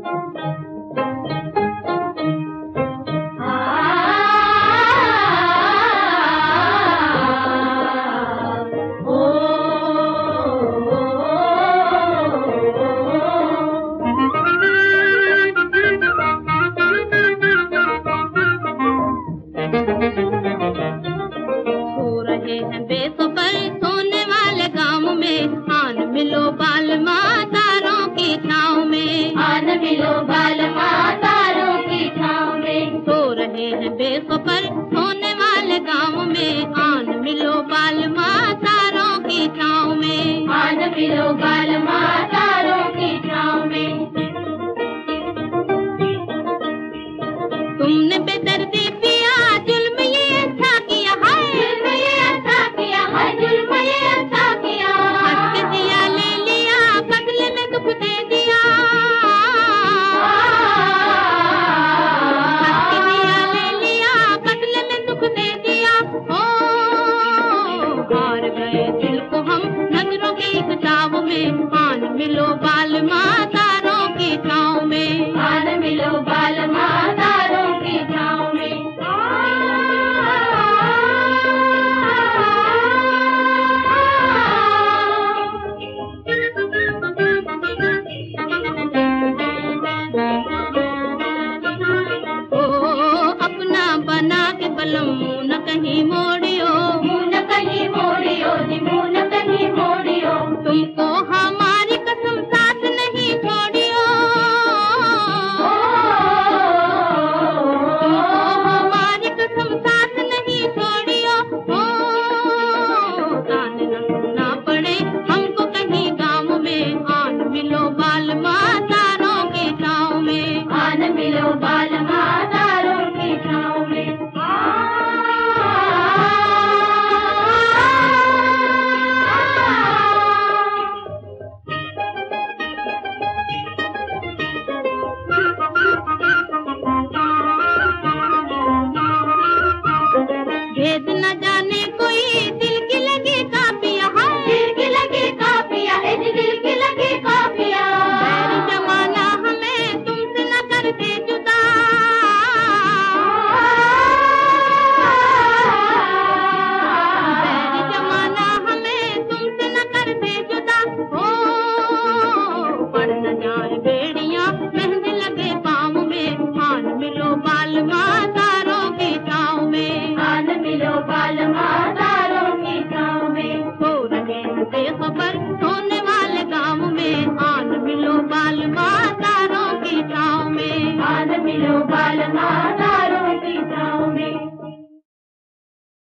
बेखबर सोने वाले गांव में आन मिलो बालमा तारों की छाँव में, आन मिलो बालमा तारों की छाँव में। सो रहे हैं बेखबर सोने वाले गांव में आन मिलो बालमा तारों की छाँव में, आन मिलो बालमा तारों की छाँव में। तुमने बेदर्दी पिया जुल्म ये अच्छा किया है, जुल्म ये अच्छा किया है, जुल्म ये अच्छा किया। हंस के दिया ले लिया बदले में दुख दे दिया, हंस के दिया ले लिया बदले में दुख दे दिया। ओ हार गए दिल को हम नजरों की किताब में, आन मिलो बालमा तारों की छाँव में, आन मिलो बालमा तारों की छाँव में। ओ अपना बना के बलम मुँह न कहीं मोड़ियो, मुँह न कहीं मोड़ियो जी, मुँह न कहीं मोड़ियो। तुमको हमारी कसम साथ नहीं छोड़ियो, हमारी कसम साथ नहीं छोड़ियो। ओ ताने न सुनना पड़े हमको कहीं गाँव में, आन मिलो बालमा तारों की छाँव में, आन मिलो बालमा तारों की छाँव में। भेद न जाने कोई दिल की लगी काफिया है, दिल की लगी काफिया है, दिल की लगी काफिया। बैरी जमाना हमें तुमसे न कर दे जुदा, बैरी जमाना हमें तुमसे न कर दे जुदा। ओ पड़ न जाए बेड़ियां मेहंदी लगे पाँव में, आन मिलो बालमा तारों की छाँव में, आन मिलो बालमा तारों की छाँव में। सो रहे हैं बेखबर सोने वाले गाँव में, आन मिलो बालमा